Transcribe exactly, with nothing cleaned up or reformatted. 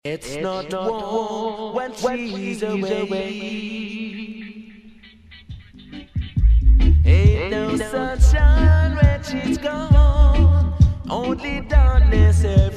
It's, it's not, not warm when she's away. away. Ain't no sunshine when she's gone, only darkness every